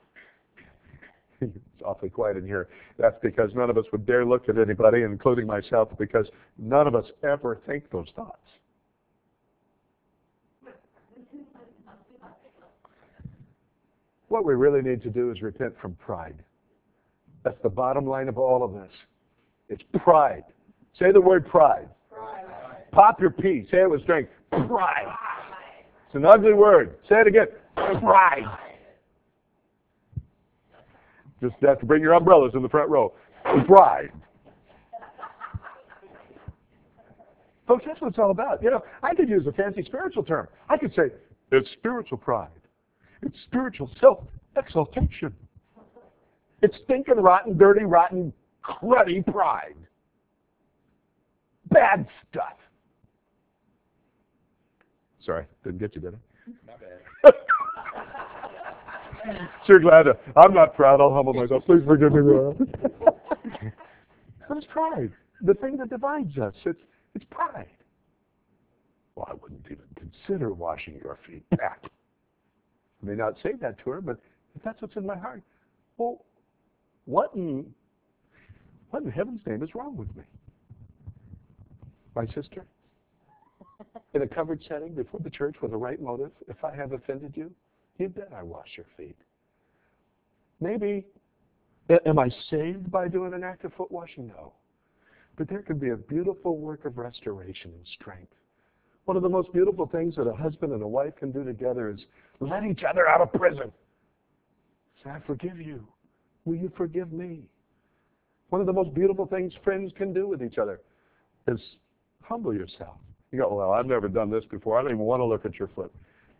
It's awfully quiet in here. That's because none of us would dare look at anybody, including myself, because none of us ever think those thoughts. What we really need to do is repent from pride. That's the bottom line of all of this. It's pride. Say the word pride. Pride. Pop your P. Say it with strength. Pride. It's an ugly word. Say it again. Pride. Just have to bring your umbrellas in the front row. Pride. Folks, that's what it's all about. You know, I could use a fancy spiritual term. I could say, it's spiritual pride. It's spiritual self-exaltation. It's stinking, rotten, dirty, rotten, cruddy pride. Bad stuff. Sorry, didn't get you, did I? Not bad. Sure glad to. I'm not proud. I'll humble myself. Please forgive me. What is pride? The thing that divides us. It's, it's pride. Well, I wouldn't even consider washing your feet. I may not say that to her, but if that's what's in my heart, well, what in, what in heaven's name is wrong with me? My sister, in a covered setting before the church with the right motive, if I have offended you, you bet I wash your feet. Maybe, am I saved by doing an act of foot washing? No. But there could be a beautiful work of restoration and strength. One of the most beautiful things that a husband and a wife can do together is let each other out of prison. Say, I forgive you. Will you forgive me? One of the most beautiful things friends can do with each other is humble yourself. You go, well, I've never done this before. I don't even want to look at your foot.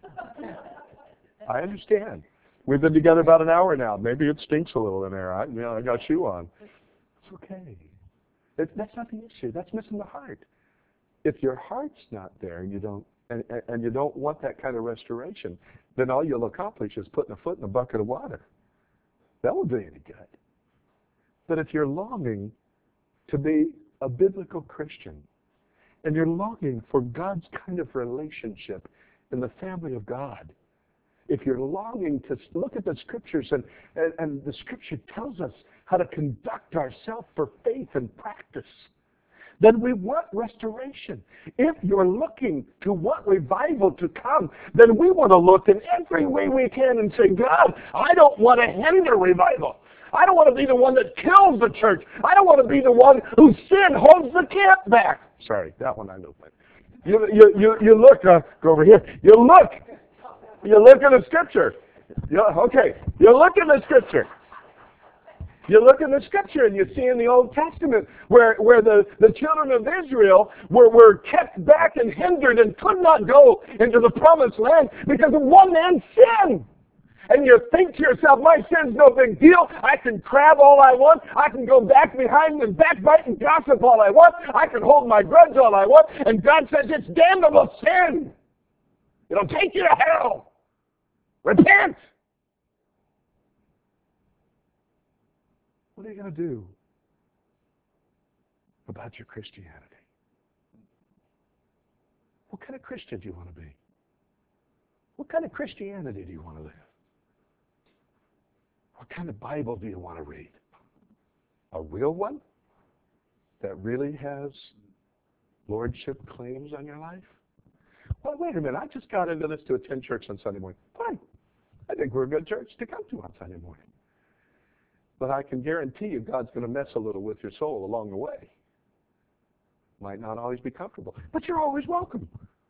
I understand. We've been together about an hour now. Maybe it stinks a little in there. I, you know, I got shoe on. It's okay. It, that's not the issue. That's missing the heart. If your heart's not there and you don't and, and you don't want that kind of restoration, then all you'll accomplish is putting a foot in a bucket of water. That won't do you any good. But if you're longing to be a biblical Christian and you're longing for God's kind of relationship in the family of God, if you're longing to look at the scriptures and, and, and the scripture tells us how to conduct ourselves for faith and practice, then we want restoration. If you're looking to want revival to come, then we want to look in every way we can and say, God, I don't want to hinder revival. I don't want to be the one that kills the church. I don't want to be the one whose sin holds the camp back. Sorry, that one I know. You, you, you, you look, uh, go over here. You look. You look in the scripture. You, okay, you look in the scripture. You look in the scripture and you see in the Old Testament where, where the, the children of Israel were, were kept back and hindered and could not go into the promised land because of one man's sin. And you think to yourself, my sin's no big deal. I can crab all I want. I can go back behind and backbite and gossip all I want. I can hold my grudge all I want. And God says it's damnable sin. It'll take you to hell. Repent. What are you going to do about your Christianity? What kind of Christian do you want to be? What kind of Christianity do you want to live? What kind of Bible do you want to read? A real one that really has lordship claims on your life? Well, wait a minute. I just got into this to attend church on Sunday morning. Fine. I think we're a good church to come to on Sunday morning. But I can guarantee you God's going to mess a little with your soul along the way. Might not always be comfortable, but you're always welcome.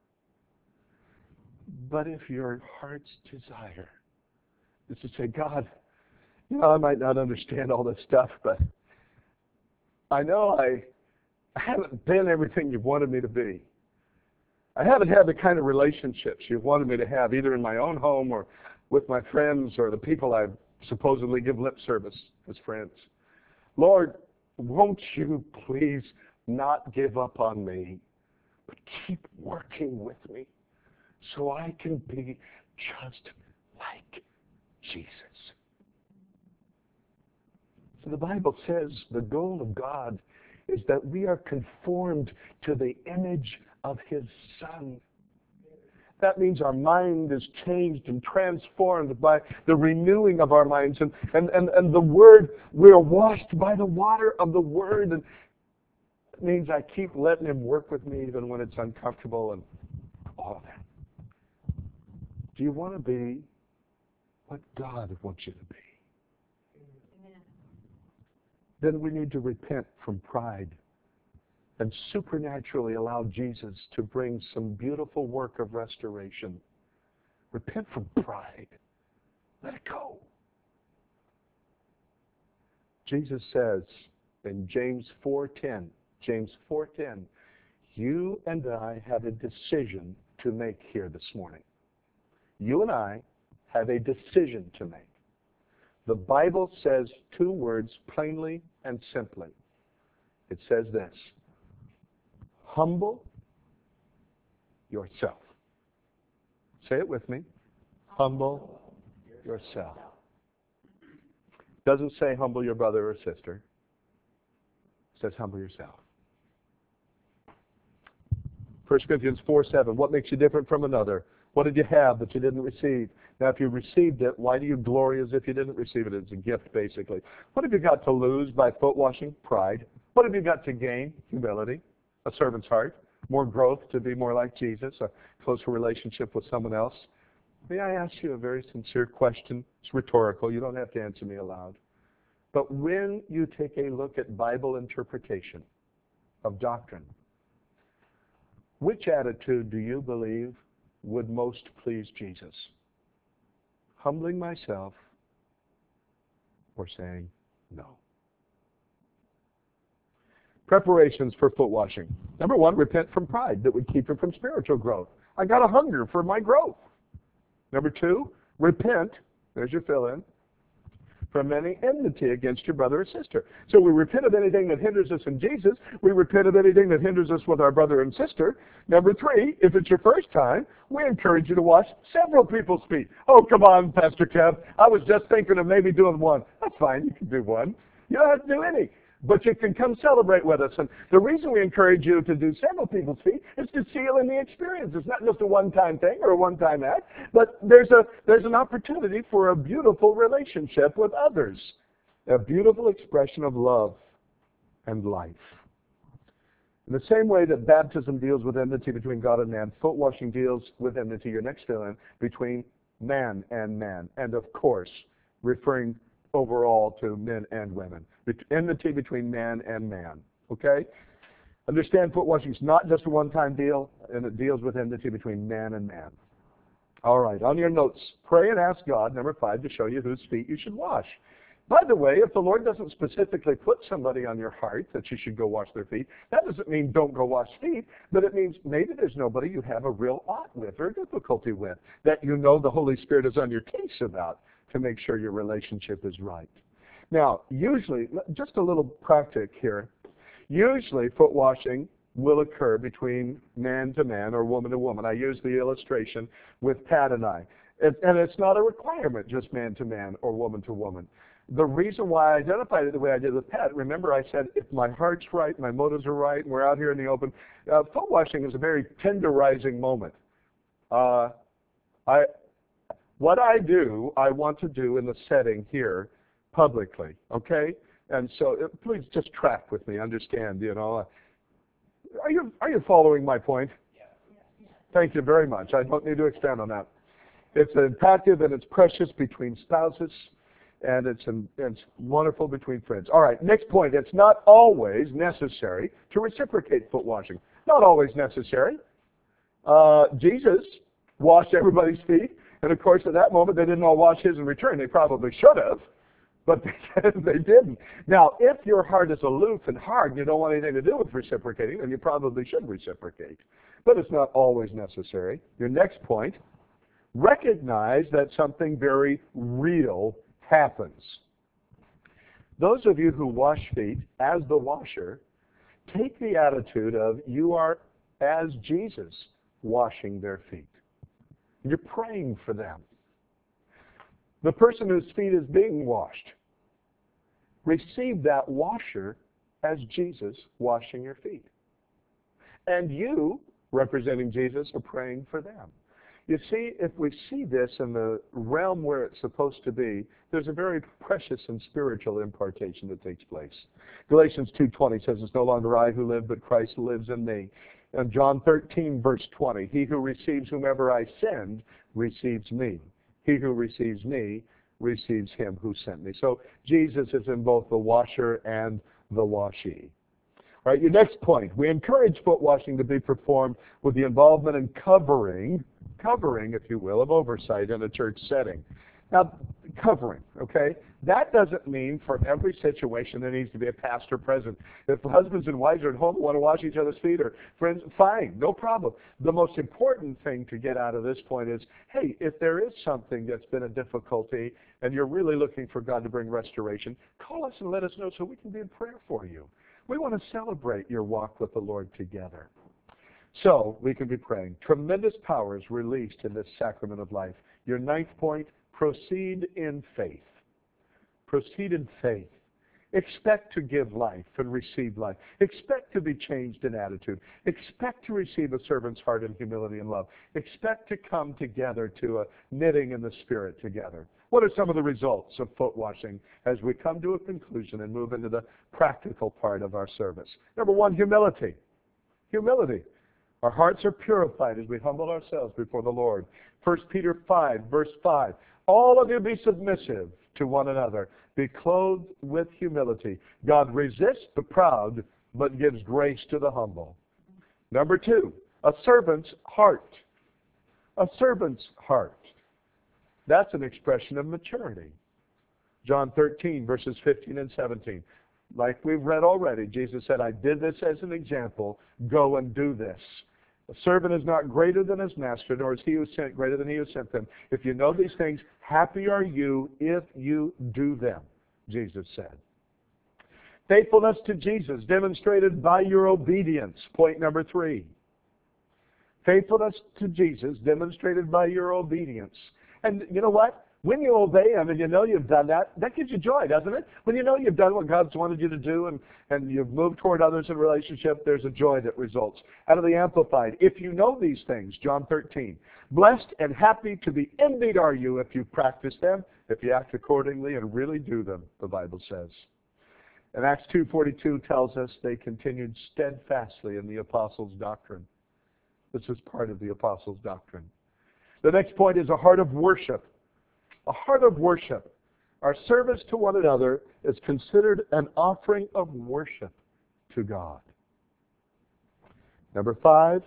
But if your heart's desire is to say, God, you know, I might not understand all this stuff, but I know I, I haven't been everything you've wanted me to be. I haven't had the kind of relationships you've wanted me to have, either in my own home or with my friends or the people I supposedly give lip service as friends. Lord, won't you please not give up on me, but keep working with me so I can be just like Jesus. So the Bible says the goal of God is that we are conformed to the image of His Son. That means our mind is changed and transformed by the renewing of our minds. And, and, and, and the Word, we are washed by the water of the Word. And it means I keep letting Him work with me even when it's uncomfortable and all of that. Do you want to be what God wants you to be? Amen. Then we need to repent from pride and supernaturally allow Jesus to bring some beautiful work of restoration. Repent from pride. Let it go. Jesus says in James four ten, James four ten, you and I have a decision to make here this morning. You and I have a decision to make. The Bible says two words plainly and simply. It says this: humble yourself. Say it with me. Humble yourself. Doesn't say humble your brother or sister. It says humble yourself. First Corinthians four seven. What makes you different from another? What did you have that you didn't receive? Now, if you received it, why do you glory as if you didn't receive it? It's a gift, basically. What have you got to lose by foot washing? Pride. What have you got to gain? Humility. A servant's heart. More growth to be more like Jesus. A closer relationship with someone else. May I ask you a very sincere question? It's rhetorical. You don't have to answer me aloud. But when you take a look at Bible interpretation of doctrine, which attitude do you believe would most please Jesus? Humbling myself or saying no? Preparations for foot washing. Number one, repent from pride that would keep you from spiritual growth. I got a hunger for my growth. Number two, repent, there's your fill-in, from any enmity against your brother or sister. So we repent of anything that hinders us in Jesus. We repent of anything that hinders us with our brother and sister. Number three, if it's your first time, we encourage you to wash several people's feet. Oh, come on, Pastor Kev. I was just thinking of maybe doing one. That's fine. You can do one. You don't have to do any. But you can come celebrate with us. And the reason we encourage you to do several people's feet is to seal in the experience. It's not just a one-time thing or a one-time act, but there's a there's an opportunity for a beautiful relationship with others, a beautiful expression of love and life. In the same way that baptism deals with enmity between God and man, foot washing deals with enmity, your next fill-in, between man and man. And of course, referring overall to men and women. Enmity between man and man. Okay? Understand foot washing is not just a one-time deal, and it deals with enmity between man and man. All right, on your notes, pray and ask God, number five, to show you whose feet you should wash. By the way, if the Lord doesn't specifically put somebody on your heart that you should go wash their feet, that doesn't mean don't go wash feet, but it means maybe there's nobody you have a real ought with or difficulty with that you know the Holy Spirit is on your case about to make sure your relationship is right. Now, usually, just a little practic here, usually foot washing will occur between man to man or woman to woman. I use the illustration with Pat and I. It, and it's not a requirement, just man to man or woman to woman. The reason why I identified it the way I did with Pat, remember I said if my heart's right, my motives are right, and we're out here in the open, uh, foot washing is a very tenderizing moment. Uh, I, what I do, I want to do in the setting here publicly, okay? And so uh, please just track with me, understand, you know. Are you, are you following my point? Yes. Thank you very much. I don't need to expand on that. It's impactful and it's precious between spouses, and it's, and it's wonderful between friends. All right, next point. It's not always necessary to reciprocate foot washing. Not always necessary. Uh, Jesus washed everybody's feet, and of course at that moment they didn't all wash his in return. They probably should have, but they, they didn't. Now, if your heart is aloof and hard and you don't want anything to do with reciprocating, then you probably should reciprocate. But it's not always necessary. Your next point. Recognize that something very real happens. Those of you who wash feet as the washer, take the attitude of you are as Jesus washing their feet. You're praying for them. The person whose feet is being washed, receive that washer as Jesus washing your feet. And you, representing Jesus, are praying for them. You see, if we see this in the realm where it's supposed to be, there's a very precious and spiritual impartation that takes place. Galatians two twenty says, it's no longer I who live, but Christ lives in me. And John thirteen, verse twenty, he who receives whomever I send receives me. He who receives me receives him who sent me. So Jesus is in both the washer and the washee. All right, your next point. We encourage foot washing to be performed with the involvement and covering covering, if you will, of oversight in a church setting. Now, covering, okay? That doesn't mean for every situation there needs to be a pastor present. If husbands and wives are at home and want to wash each other's feet, or friends, fine, no problem. The most important thing to get out of this point is, hey, if there is something that's been a difficulty and you're really looking for God to bring restoration, call us and let us know so we can be in prayer for you. We want to celebrate your walk with the Lord together. So we can be praying. Tremendous power is released in this sacrament of life. Your ninth point, proceed in faith. Proceed in faith. Expect to give life and receive life. Expect to be changed in attitude. Expect to receive a servant's heart in humility and love. Expect to come together to a knitting in the Spirit together. What are some of the results of foot washing as we come to a conclusion and move into the practical part of our service? Number one, humility. Humility. Our hearts are purified as we humble ourselves before the Lord. First Peter five, verse five. All of you be submissive to one another. Be clothed with humility. God resists the proud, but gives grace to the humble. Number two, a servant's heart. A servant's heart. That's an expression of maturity. John thirteen, verses fifteen and seventeen. Like we've read already, Jesus said, I did this as an example. Go and do this. A servant is not greater than his master, nor is he who sent greater than he who sent them. If you know these things, happy are you if you do them, Jesus said. Faithfulness to Jesus demonstrated by your obedience. Point number three. Faithfulness to Jesus demonstrated by your obedience. And you know what? When you obey Him and you know you've done that, that gives you joy, doesn't it? When you know you've done what God's wanted you to do and, and you've moved toward others in relationship, there's a joy that results. Out of the Amplified, if you know these things, John thirteen, blessed and happy to be envied are you if you practice them, if you act accordingly and really do them, the Bible says. And Acts two forty-two tells us they continued steadfastly in the apostles' doctrine. This is part of the apostles' doctrine. The next point is a heart of worship. A heart of worship. Our service to one another is considered an offering of worship to God. Number five,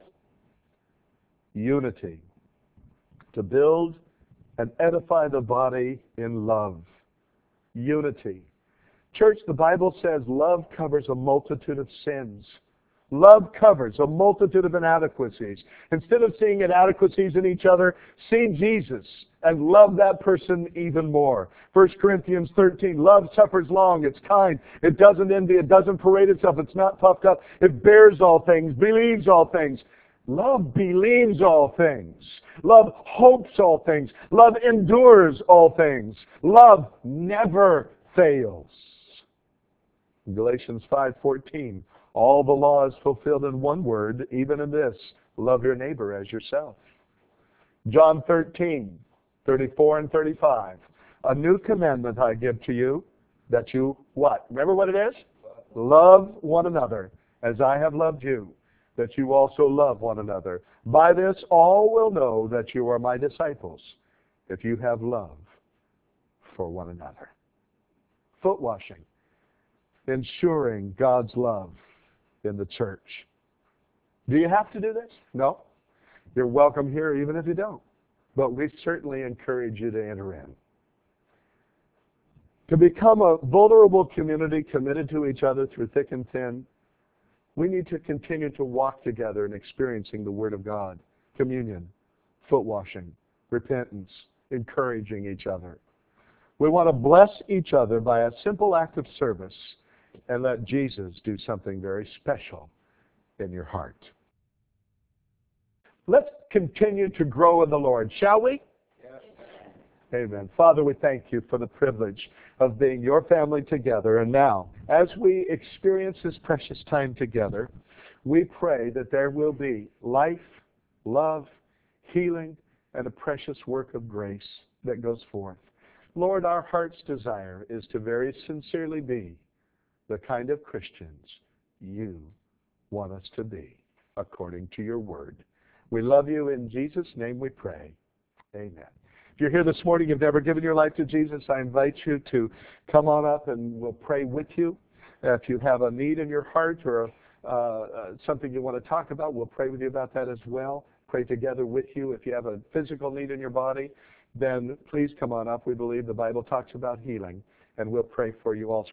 unity. To build and edify the body in love. unity. Church, the Bible says love covers a multitude of sins. Love covers a multitude of inadequacies. Instead of seeing inadequacies in each other, see Jesus and love that person even more. First Corinthians thirteen, love suffers long, it's kind, it doesn't envy, it doesn't parade itself, it's not puffed up, it bears all things, believes all things. Love believes all things. Love hopes all things. Love endures all things. Love never fails. Galatians five fourteen, all the law is fulfilled in one word, even in this, love your neighbor as yourself. John thirteen, thirty-four and thirty-five, a new commandment I give to you, that you, what? Remember what it is? Love one another as I have loved you, that you also love one another. By this all will know that you are my disciples, if you have love for one another. Foot washing, ensuring God's love in the church. Do you have to do this? No. You're welcome here even if you don't. But we certainly encourage you to enter in. To become a vulnerable community committed to each other through thick and thin, we need to continue to walk together in experiencing the Word of God, communion, foot washing, repentance, encouraging each other. We want to bless each other by a simple act of service and let Jesus do something very special in your heart. Let's continue to grow in the Lord, shall we? Yes. Amen. Father, we thank you for the privilege of being your family together. And now, as we experience this precious time together, we pray that there will be life, love, healing, and a precious work of grace that goes forth. Lord, our heart's desire is to very sincerely be the kind of Christians you want us to be, according to your word. We love you. In Jesus' name we pray. Amen. If you're here this morning, you've never given your life to Jesus, I invite you to come on up and we'll pray with you. If you have a need in your heart or uh, uh, something you want to talk about, we'll pray with you about that as well. Pray together with you. If you have a physical need in your body, then please come on up. We believe the Bible talks about healing, and we'll pray for you also.